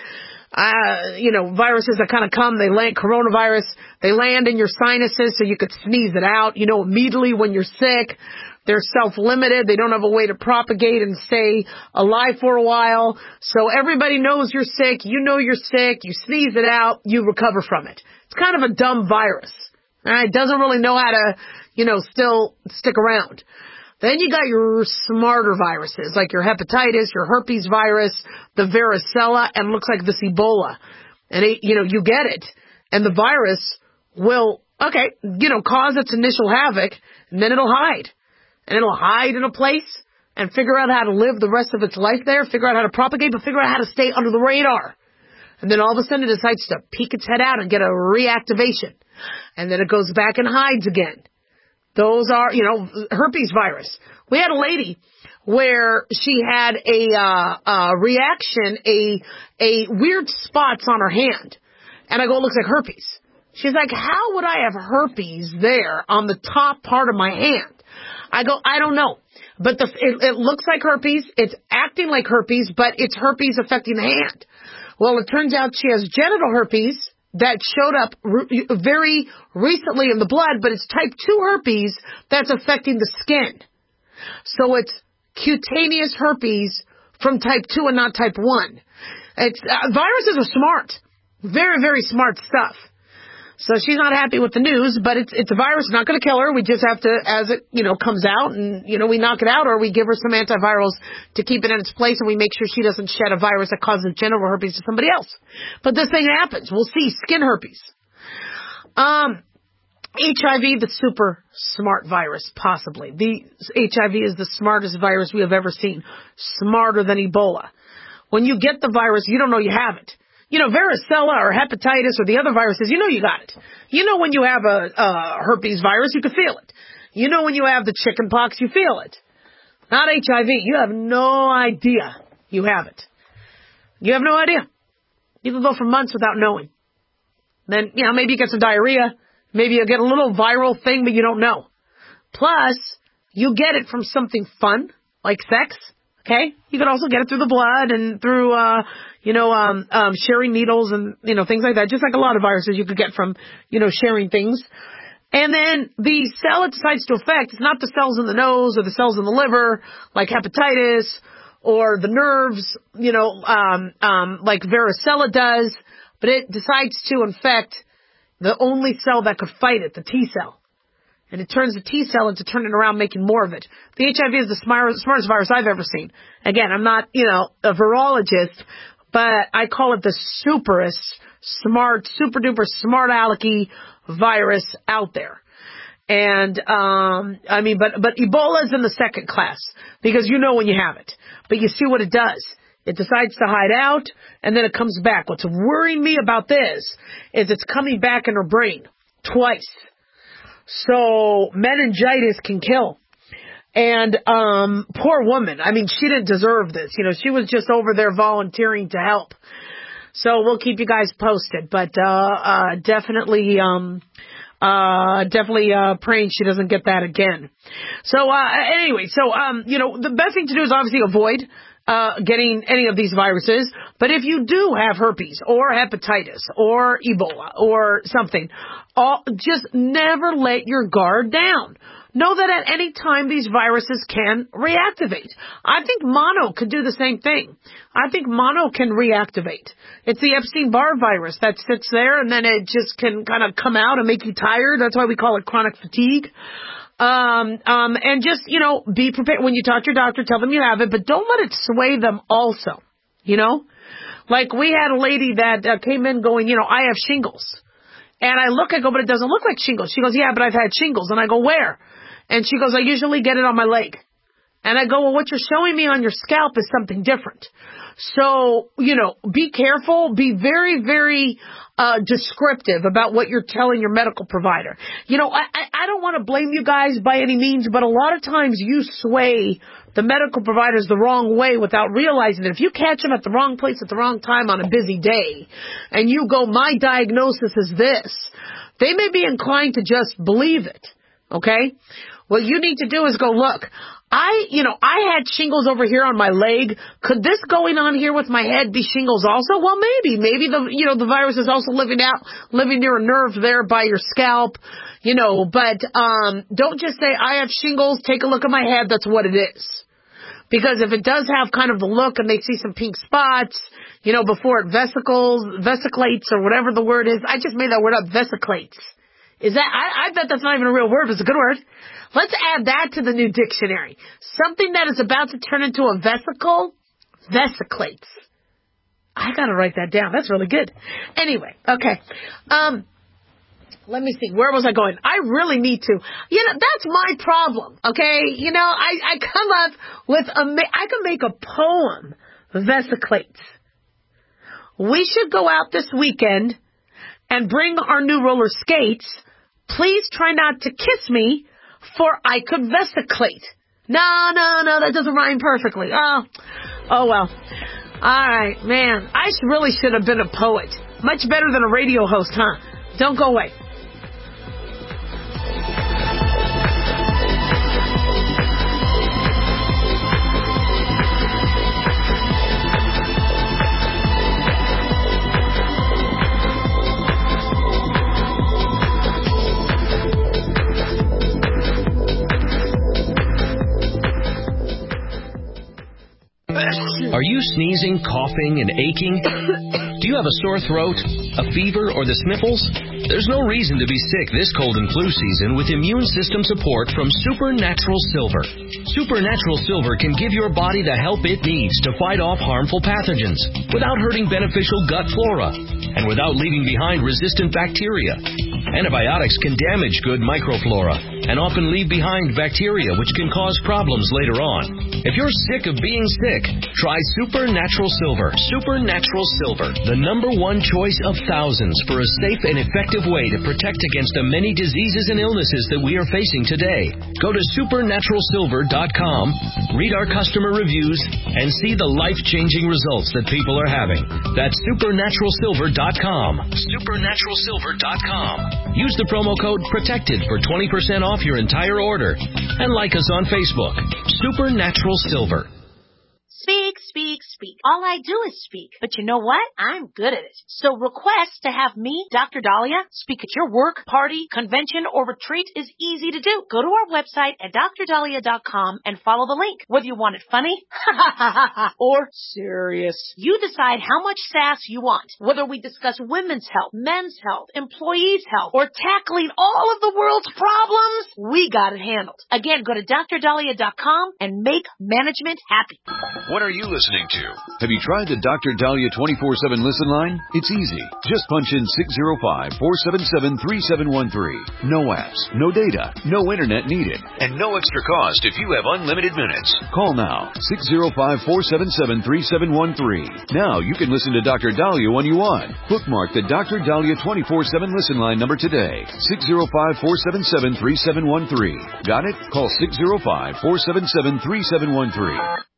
uh, you know, viruses that kind of come, they land, coronavirus, they land in your sinuses so you could sneeze it out. You know immediately when you're sick. They're self-limited. They don't have a way to propagate and stay alive for a while. So everybody knows you're sick. You know you're sick. You sneeze it out. You recover from it. It's kind of a dumb virus. All right? It doesn't really know how to, you know, still stick around. Then you got your smarter viruses, like your hepatitis, your herpes virus, the varicella, and looks like this Ebola. And, it, you know, you get it. And the virus will, okay, you know, cause its initial havoc, and then it'll hide. And it'll hide in a place and figure out how to live the rest of its life there, figure out how to propagate, but figure out how to stay under the radar. And then all of a sudden it decides to peek its head out and get a reactivation. And then it goes back and hides again. Those are, you know, herpes virus. We had a lady where she had a uh, uh, reaction, a a weird spots on her hand. And I go, it looks like herpes. She's like, how would I have herpes there on the top part of my hand? I go, I don't know. But the, it, it looks like herpes. It's acting like herpes, but it's herpes affecting the hand. Well, it turns out she has genital herpes that showed up re- very recently in the blood, but it's type two herpes that's affecting the skin. So it's cutaneous herpes from type two and not type one. It's, uh, viruses are smart. Very, very smart stuff. So she's not happy with the news, but it's it's a virus. It's not going to kill her. We just have to, as it, you know, comes out and, you know, we knock it out, or we give her some antivirals to keep it in its place, and we make sure she doesn't shed a virus that causes genital herpes to somebody else. But this thing happens. We'll see. Skin herpes. Um, H I V, the super smart virus, possibly. The H I V is the smartest virus we have ever seen. Smarter than Ebola. When you get the virus, you don't know you have it. You know, varicella or hepatitis or the other viruses, you know you got it. You know when you have a, a herpes virus, you can feel it. You know when you have the chicken pox, you feel it. Not H I V. You have no idea you have it. You have no idea. You can go for months without knowing. Then, you know, maybe you get some diarrhea. Maybe you'll get a little viral thing, but you don't know. Plus, you get it from something fun, like sex. Okay? You could also get it through the blood and through, uh, you know, um, um, sharing needles and, you know, things like that. Just like a lot of viruses you could get from, you know, sharing things. And then the cell it decides to affect is not the cells in the nose or the cells in the liver, like hepatitis, or the nerves, you know, um, um, like varicella does, but it decides to infect the only cell that could fight it, the T cell. And it turns the T cell into turning around, making more of it. The H I V is the smart, smartest virus I've ever seen. Again, I'm not, you know, a virologist, but I call it the superest, smart, super duper smart alecky virus out there. And, um, I mean, but, but Ebola is in the second class because you know when you have it, but you see what it does. It decides to hide out and then it comes back. What's worrying me about this is it's coming back in her brain twice. So meningitis can kill. And, um, poor woman. I mean, she didn't deserve this. You know, she was just over there volunteering to help. So we'll keep you guys posted, but, uh, uh, definitely, um, uh, definitely, uh, praying she doesn't get that again. So, uh, anyway, so, um, you know, the best thing to do is obviously avoid, uh, getting any of these viruses. But if you do have herpes or hepatitis or Ebola or something, all, just never let your guard down. Know that at any time these viruses can reactivate. I think mono could do the same thing. I think mono can reactivate. It's the Epstein-Barr virus that sits there and then it just can kind of come out and make you tired. That's why we call it chronic fatigue. Um, um, and just, you know, be prepared. When you talk to your doctor, tell them you have it, but don't let it sway them also, you know? Like we had a lady that uh, came in going, you know, I have shingles. And I look, I go, but it doesn't look like shingles. She goes, yeah, but I've had shingles. And I go, where? And she goes, I usually get it on my leg. And I go, well, what you're showing me on your scalp is something different. So, you know, be careful, be very, very, uh, descriptive about what you're telling your medical provider. You know, I, I don't want to blame you guys by any means, but a lot of times you sway the medical providers the wrong way without realizing that if you catch them at the wrong place at the wrong time on a busy day and you go, my diagnosis is this, they may be inclined to just believe it. Okay? What you need to do is go, look, I, you know, I had shingles over here on my leg. Could this going on here with my head be shingles also? Well, maybe. Maybe the, you know, the virus is also living out, living near a nerve there by your scalp, you know, but, um, don't just say, I have shingles, take a look at my head, that's what it is. Because if it does have kind of the look and they see some pink spots, you know, before it vesicles, vesiclates or whatever the word is, I just made that word up, vesiclates. Is that, I, I bet that's not even a real word, but it's a good word. Let's add that to the new dictionary. Something that is about to turn into a vesicle, vesiclates. I gotta write that down. That's really good. Anyway, okay. Um, let me see. Where was I going? I really need to. You know, that's my problem, okay? You know, I, I come up with a, I can make a poem, vesiclates. We should go out this weekend and bring our new roller skates. Please try not to kiss me, for I could vesiclate. No, no, no, that doesn't rhyme perfectly. Oh, oh well. All right, man. I really should have been a poet. Much better than a radio host, huh? Don't go away. Are you sneezing, coughing, and aching? Do you have a sore throat, a fever, or the sniffles? There's no reason to be sick this cold and flu season with immune system support from Supernatural Silver. Supernatural Silver can give your body the help it needs to fight off harmful pathogens without hurting beneficial gut flora and without leaving behind resistant bacteria. Antibiotics can damage good microflora and often leave behind bacteria which can cause problems later on. If you're sick of being sick, try Supernatural Silver. Supernatural Silver, the number one choice of thousands for a safe and effective way to protect against the many diseases and illnesses that we are facing today. Go to supernatural silver dot com, read our customer reviews, and see the life-changing results that people are having. That's supernatural silver dot com. supernatural silver dot com. Use the promo code PROTECTED for twenty percent off your entire order. And like us on Facebook. Supernatural Silver. All I do is speak. But you know what? I'm good at it. So request to have me, Doctor Dahlia, speak at your work, party, convention, or retreat is easy to do. Go to our website at dr dahlia dot com and follow the link. Whether you want it funny or serious, you decide how much sass you want. Whether we discuss women's health, men's health, employees' health, or tackling all of the world's problems, we got it handled. Again, go to dr dahlia dot com and make management happy. What are you listening to? Have you tried the Doctor Dahlia twenty-four seven listen line? It's easy. Just punch in six zero five, four seven seven, three seven one three. No apps, no data, no internet needed, and no extra cost if you have unlimited minutes. Call now, six zero five, four seven seven, three seven one three. Now you can listen to Doctor Dahlia when you want. Bookmark the Doctor Dahlia twenty-four seven listen line number today, six zero five, four seven seven, three seven one three. Got it? Call six zero five, four seven seven, three seven one three.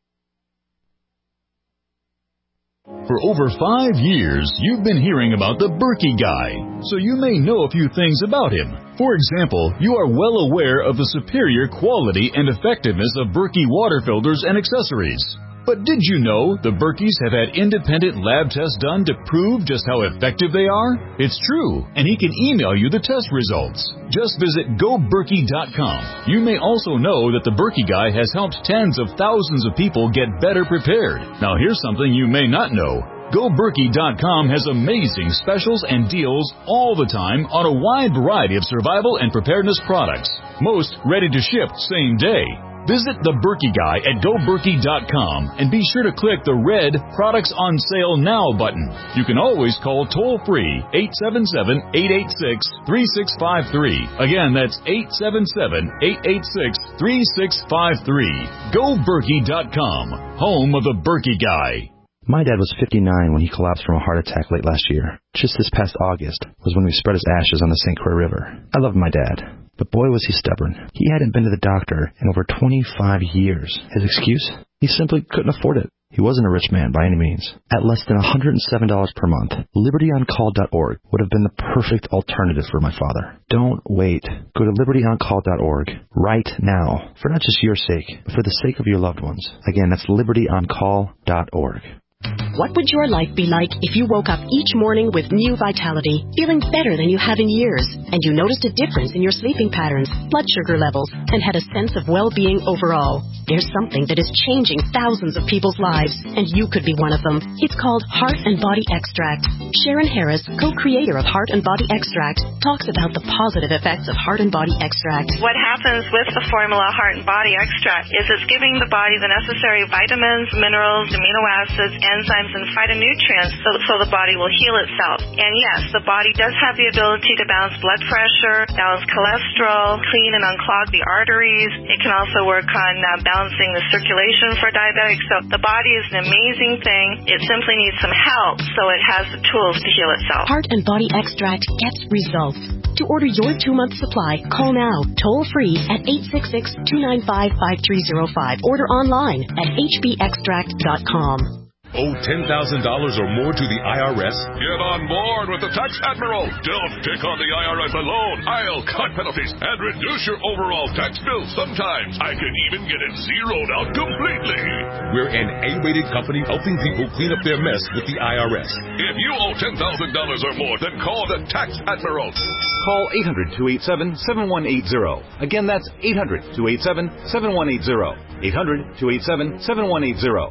For over five years, you've been hearing about the Berkey Guy, so you may know a few things about him. For example, you are well aware of the superior quality and effectiveness of Berkey water filters and accessories. But did you know the Berkeys have had independent lab tests done to prove just how effective they are? It's true, and he can email you the test results. Just visit go berkey dot com. You may also know that the Berkey Guy has helped tens of thousands of people get better prepared. Now here's something you may not know. go berkey dot com has amazing specials and deals all the time on a wide variety of survival and preparedness products. Most ready to ship same day. Visit the Berkey Guy at go berkey dot com and be sure to click the red Products on Sale Now button. You can always call toll-free eight seven seven, eight eight six, three six five three. Again, that's eight seven seven, eight eight six, three six five three. go berkey dot com, home of the Berkey Guy. My dad was fifty-nine when he collapsed from a heart attack late last year. Just this past August was when we spread his ashes on the Saint Croix River. I loved my dad, but boy was he stubborn. He hadn't been to the doctor in over twenty-five years. His excuse? He simply couldn't afford it. He wasn't a rich man by any means. At less than one hundred seven dollars per month, liberty on call dot org would have been the perfect alternative for my father. Don't wait. Go to liberty on call dot org right now, for not just your sake, but for the sake of your loved ones. Again, that's liberty on call dot org. What would your life be like if you woke up each morning with new vitality, feeling better than you have in years, and you noticed a difference in your sleeping patterns, blood sugar levels, and had a sense of well-being overall? There's something that is changing thousands of people's lives, and you could be one of them. It's called Heart and Body Extract. Sharon Harris, co-creator of Heart and Body Extract, talks about the positive effects of Heart and Body Extract. What happens with the formula Heart and Body Extract is it's giving the body the necessary vitamins, minerals, amino acids, enzymes, and phytonutrients so, so the body will heal itself. And yes, the body does have the ability to balance blood pressure, balance cholesterol, clean and unclog the arteries. It can also work on uh, balancing the circulation for diabetics. So the body is an amazing thing. It simply needs some help so it has the tools to heal itself. Heart and Body Extract gets results. To order your two-month supply, call now, toll-free at eight six six, two nine five, five three zero five. Order online at h b extract dot com. Owe ten thousand dollars or more to the I R S? Get on board with the Tax Admiral. Don't take on the I R S alone. I'll cut penalties and reduce your overall tax bill. Sometimes I can even get it zeroed out completely. We're an A-rated company helping people clean up their mess with the I R S. If you owe ten thousand dollars or more, then call the Tax Admiral. Call eight hundred, two eight seven, seven one eight zero. Again, that's eight hundred, two eight seven, seven one eight zero. eight hundred, two eight seven, seven one eight zero.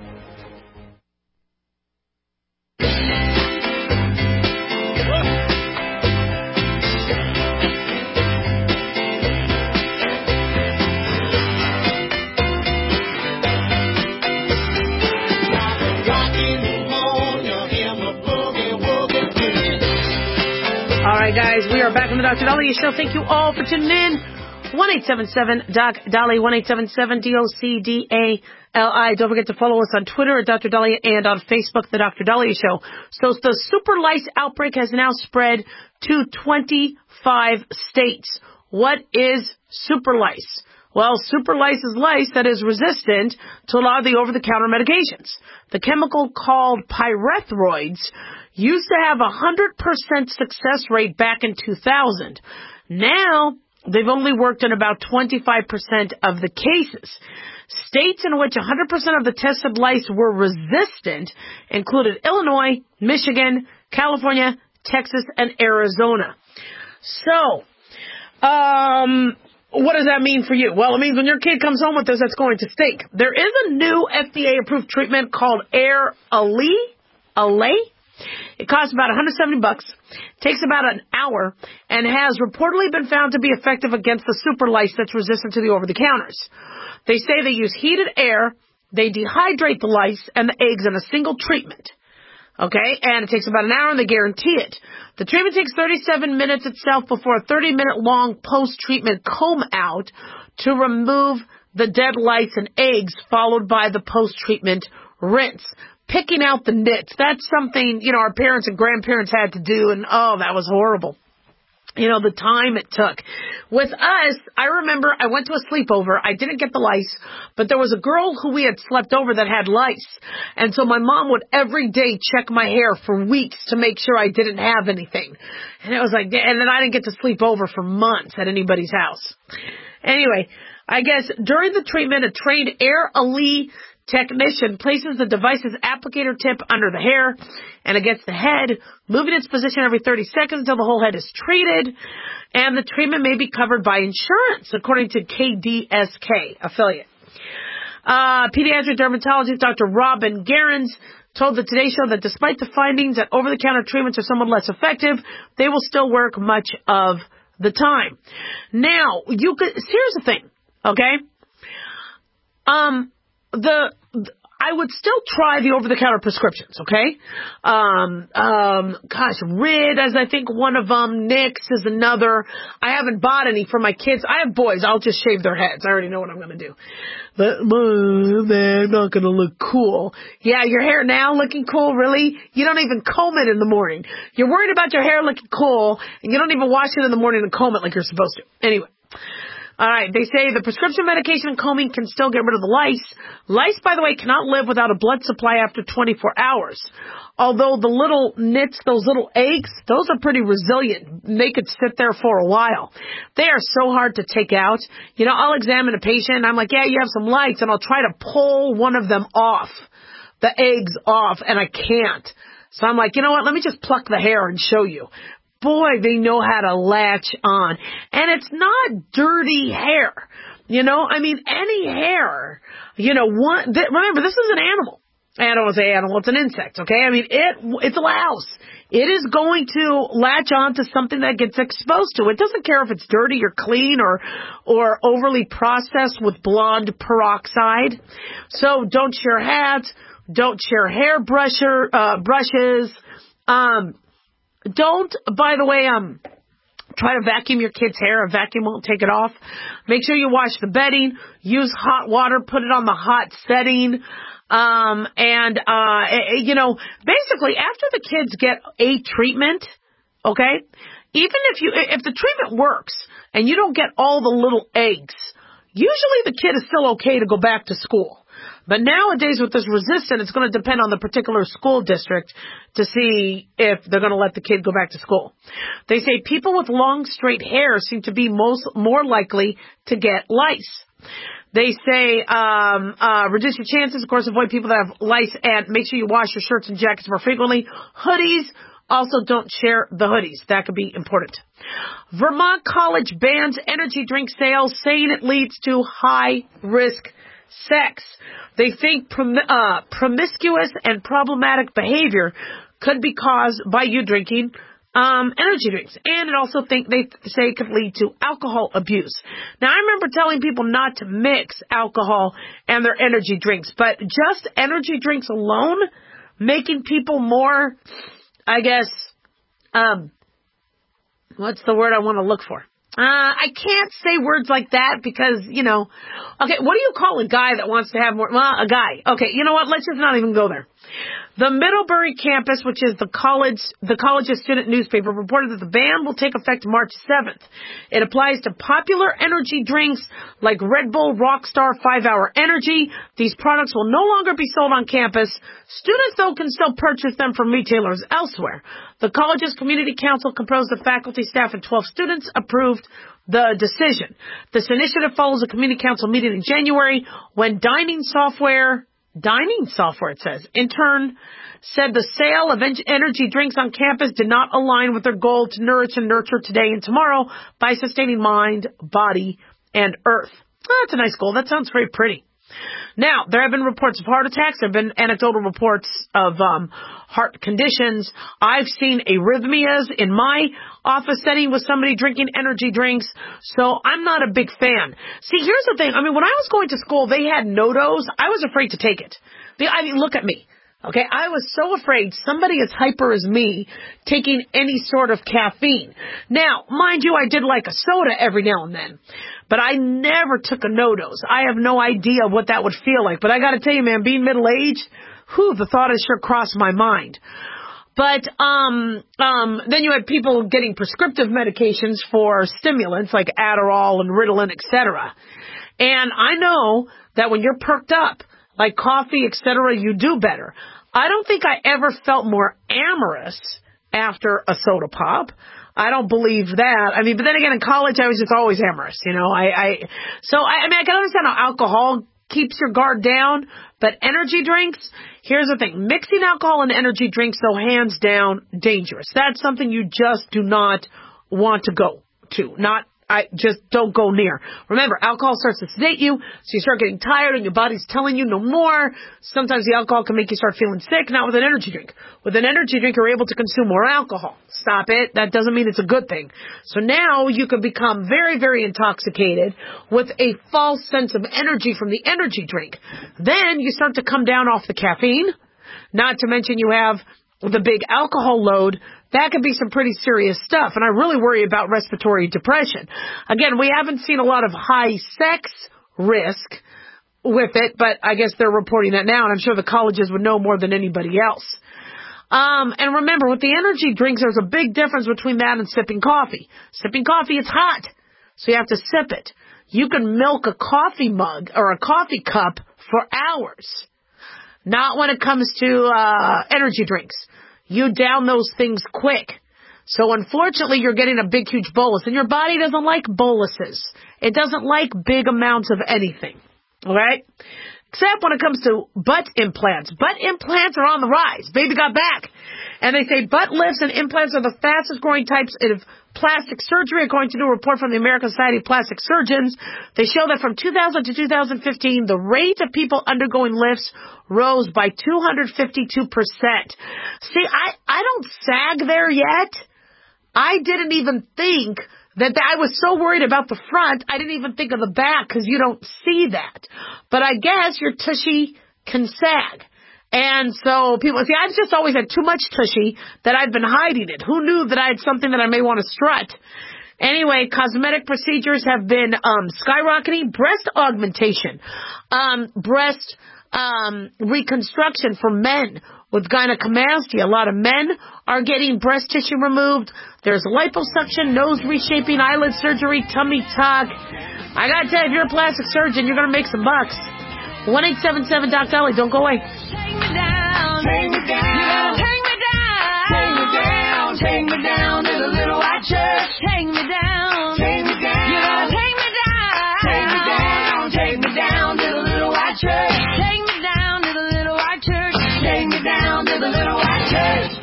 All right, guys, we are back on the Doctor Dahlia Show. Thank you all for tuning in. one eight seven seven D O C Dahlia, one eight seven seven D O C D A L I. Don't forget to follow us on Twitter at Doctor Dahlia and on Facebook, The Doctor Dahlia Show. So the super lice outbreak has now spread to twenty-five states. What is super lice? Well, super lice is lice that is resistant to a lot of the over-the-counter medications. The chemical called pyrethroids used to have a one hundred percent success rate back in two thousand. Now, they've only worked in about twenty-five percent of the cases. States in which one hundred percent of the tested lice were resistant included Illinois, Michigan, California, Texas, and Arizona. So, um, what does that mean for you? Well, it means when your kid comes home with this, it's going to stink. There is a new F D A-approved treatment called Air Allay. Allay? It costs about one hundred seventy bucks, takes about an hour, and has reportedly been found to be effective against the super lice that's resistant to the over-the-counters. They say they use heated air, they dehydrate the lice and the eggs in a single treatment. Okay, and it takes about an hour, and they guarantee it. The treatment takes thirty-seven minutes itself before a thirty-minute long post-treatment comb out to remove the dead lice and eggs, followed by the post-treatment rinse. Picking out the nits, that's something, you know, our parents and grandparents had to do, and oh, that was horrible. You know, the time it took. With us, I remember I went to a sleepover. I didn't get the lice, but there was a girl who we had slept over that had lice. And so my mom would every day check my hair for weeks to make sure I didn't have anything. And it was like, and then I didn't get to sleep over for months at anybody's house. Anyway, I guess during the treatment, a trained Air Allay technician places the device's applicator tip under the hair and against the head, moving its position every thirty seconds until the whole head is treated, and the treatment may be covered by insurance, according to K D S K affiliate. Uh, pediatric dermatologist Doctor Robin Gerens told the Today Show that despite the findings that over-the-counter treatments are somewhat less effective, they will still work much of the time. Now, you could, here's the thing, okay? Um, The, the I would still try the over-the-counter prescriptions, okay? Um, um, gosh, Rid is I think one of them. Nix is another. I haven't bought any for my kids. I have boys. I'll just shave their heads. I already know what I'm going to do. But uh, they're not going to look cool. Yeah, your hair now looking cool, really? You don't even comb it in the morning. You're worried about your hair looking cool, and you don't even wash it in the morning and comb it like you're supposed to. Anyway. All right, they say the prescription medication and combing can still get rid of the lice. Lice, by the way, cannot live without a blood supply after twenty-four hours. Although the little nits, those little eggs, those are pretty resilient. They could sit there for a while. They are so hard to take out. You know, I'll examine a patient, and I'm like, yeah, you have some lice, and I'll try to pull one of them off, the eggs off, and I can't. So I'm like, you know what, let me just pluck the hair and show you. Boy, they know how to latch on. And it's not dirty hair. You know, I mean, any hair, you know, one, th- remember, this is an animal. I don't want to say animal, it's an insect, okay? I mean, it, it's a louse. It is going to latch on to something that gets exposed to. It doesn't care if it's dirty or clean or, or overly processed with blonde peroxide. So don't share hats. Don't share hair brusher, uh, brushes. Um, Don't, by the way, um, try to vacuum your kid's hair. A vacuum won't take it off. Make sure you wash the bedding. Use hot water. Put it on the hot setting. Um, and, uh, you know, basically after the kids get a treatment, okay, even if you, if the treatment works and you don't get all the little eggs, usually the kid is still okay to go back to school. But nowadays with this resistant, it's going to depend on the particular school district to see if they're going to let the kid go back to school. They say people with long, straight hair seem to be most more likely to get lice. They say um, uh, reduce your chances. Of course, avoid people that have lice, and make sure you wash your shirts and jackets more frequently. Hoodies, also don't share the hoodies. That could be important. Vermont College bans energy drink sales, saying it leads to high-risk sex. They think prom- uh, promiscuous and problematic behavior could be caused by you drinking um, energy drinks. And it also think they say could lead to alcohol abuse. Now, I remember telling people not to mix alcohol and their energy drinks, but just energy drinks alone making people more, I guess, um, what's the word I want to look for? Uh, I can't say words like that because, you know, okay, what do you call a guy that wants to have more, well, a guy. Okay, you know what, let's just not even go there. The Middlebury campus, which is the college, the college's student newspaper, reported that the ban will take effect March seventh. It applies to popular energy drinks like Red Bull, Rockstar, five hour Energy. These products will no longer be sold on campus. Students, though, can still purchase them from retailers elsewhere. The college's community council, composed of faculty, staff, and twelve students, approved the decision. This initiative follows a community council meeting in January when dining software... Dining software, it says, in turn, said the sale of en- energy drinks on campus did not align with their goal to nourish and nurture today and tomorrow by sustaining mind, body, and earth. Oh, that's a nice goal. That sounds very pretty. Now, there have been reports of heart attacks. There have been anecdotal reports of um, heart conditions. I've seen arrhythmias in my office setting with somebody drinking energy drinks, so I'm not a big fan. See, here's the thing. I mean, when I was going to school, they had NoDoz. I was afraid to take it. I mean, look at me. Okay, I was so afraid somebody as hyper as me taking any sort of caffeine. Now, mind you, I did like a soda every now and then, but I never took a NoDoz. I have no idea what that would feel like. But I got to tell you, man, being middle-aged, whew, the thought has sure crossed my mind. But um, um, then you had people getting prescriptive medications for stimulants like Adderall and Ritalin, et cetera. And I know that when you're perked up, like coffee, et cetera, you do better. I don't think I ever felt more amorous after a soda pop. I don't believe that. I mean, but then again, in college, I was just always amorous, you know. I, I so I, I mean, I can understand how alcohol keeps your guard down, but energy drinks, here's the thing. Mixing alcohol and energy drinks, though, hands down, dangerous. That's something you just do not want to go to. Not I just don't go near. Remember, alcohol starts to sedate you, so you start getting tired and your body's telling you no more. Sometimes the alcohol can make you start feeling sick, not with an energy drink. With an energy drink, you're able to consume more alcohol. Stop it. That doesn't mean it's a good thing. So now you can become very, very intoxicated with a false sense of energy from the energy drink. Then you start to come down off the caffeine, not to mention you have the big alcohol load. That could be some pretty serious stuff, and I really worry about respiratory depression. Again, we haven't seen a lot of high sex risk with it, but I guess they're reporting that now, and I'm sure the colleges would know more than anybody else. Um, and remember, with the energy drinks, there's a big difference between that and sipping coffee. Sipping coffee, it's hot, so you have to sip it. You can milk a coffee mug or a coffee cup for hours. Not when it comes to uh energy drinks. You down those things quick. So unfortunately, you're getting a big, huge bolus. And your body doesn't like boluses. It doesn't like big amounts of anything. All right? Except when it comes to butt implants. Butt implants are on the rise. Baby got back. And they say butt lifts and implants are the fastest growing types of plastic surgery, according to a new report from the American Society of Plastic Surgeons. They show that from two thousand to two thousand fifteen, the rate of people undergoing lifts rose by two hundred fifty-two percent. See, I, I don't sag there yet. I didn't even think that I was so worried about the front, I didn't even think of the back because you don't see that. But I guess your tushy can sag. And so people see, I've just always had too much tushy that I've been hiding it. Who knew that I had something that I may want to strut? Anyway, cosmetic procedures have been um, skyrocketing. Breast augmentation, um, breast um, reconstruction for men with gynecomastia. A lot of men are getting breast tissue removed. There's liposuction, nose reshaping, eyelid surgery, tummy tuck. I gotta tell you, if you're a plastic surgeon, you're gonna make some bucks. one eight seven seven Doc Dolly. Don't go away. Take me down. Take me down. Take me down. Take me down. Take me down to the little white church. Take me down. Take me down. You gotta take me down. Take me down. Take me down to the little white church. Take me down to the little white church. Take me down to the little white church.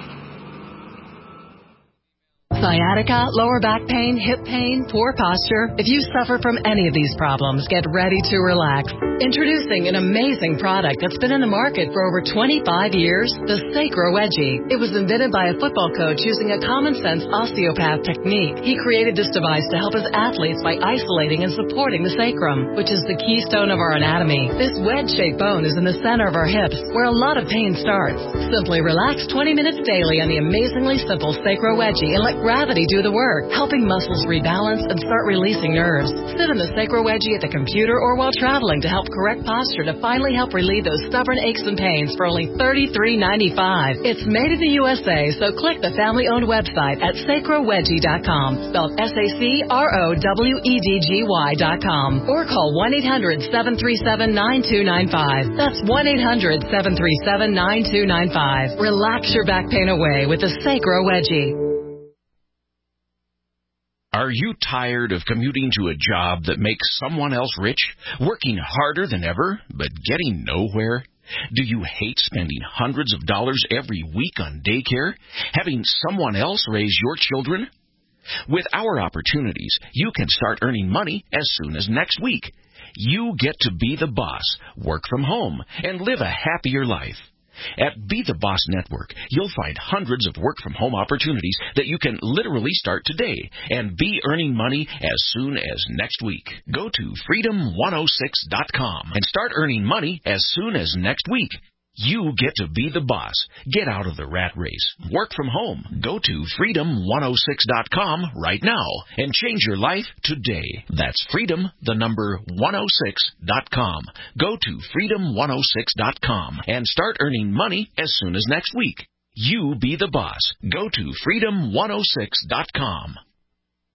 Sciatica, lower back pain, hip pain, poor posture. If you suffer from any of these problems, get ready to relax. Introducing an amazing product that's been in the market for over twenty-five years, the Sacro Wedgie. It was invented by a football coach using a common-sense osteopath technique. He created this device to help his athletes by isolating and supporting the sacrum, which is the keystone of our anatomy. This wedge-shaped bone is in the center of our hips, where a lot of pain starts. Simply relax twenty minutes daily on the amazingly simple Sacro Wedgie and let gravity do the work, helping muscles rebalance and start releasing nerves. Sit in the Sacro Wedgie at the computer or while traveling to help correct posture to finally help relieve those stubborn aches and pains for only thirty-three ninety-five. It's made in the U S A, so click the family-owned website at sacro wedgie dot com, spelled S A C R O W E D G Y dot com, or call one eight hundred seven three seven nine two nine five. That's one eight hundred seven three seven nine two nine five. Relax your back pain away with the Sacro Wedgie. Are you tired of commuting to a job that makes someone else rich, working harder than ever, but getting nowhere? Do you hate spending hundreds of dollars every week on daycare, having someone else raise your children? With our opportunities, you can start earning money as soon as next week. You get to be the boss, work from home, and live a happier life. At Be the Boss Network, you'll find hundreds of work-from-home opportunities that you can literally start today and be earning money as soon as next week. Go to freedom one oh six dot com and start earning money as soon as next week. You get to be the boss. Get out of the rat race. Work from home. Go to freedom one oh six dot com right now and change your life today. That's freedom, the number one oh six dot com. Go to freedom one oh six dot com and start earning money as soon as next week. You be the boss. Go to freedom one oh six dot com.